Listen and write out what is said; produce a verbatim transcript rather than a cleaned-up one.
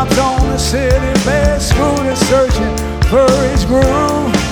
stopped on the city bed, scooter searching for his groove.